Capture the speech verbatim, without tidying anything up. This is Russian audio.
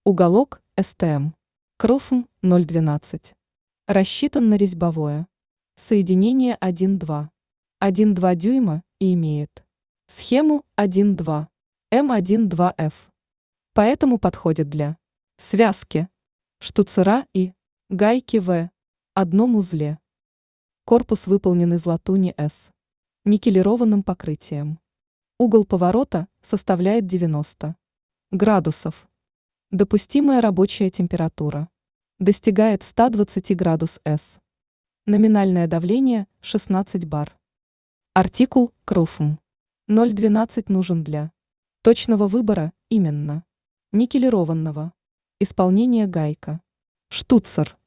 Уголок СТМ. КРЛФМ ноль двенадцать. Рассчитан на резьбовое. Соединение один-два. один-два дюйма и имеет схему один-два эм один-два эф. Поэтому подходит для связки штуцера и гайки в одном узле. Корпус выполнен из латуни С никелированным покрытием. Угол поворота составляет девяносто градусов. Допустимая рабочая температура достигает ста двадцати градусов С. Номинальное давление шестнадцать бар. Артикул КРЛФМ ноль двенадцать нужен для точного выбора именно никелированного исполнения гайка штуцер.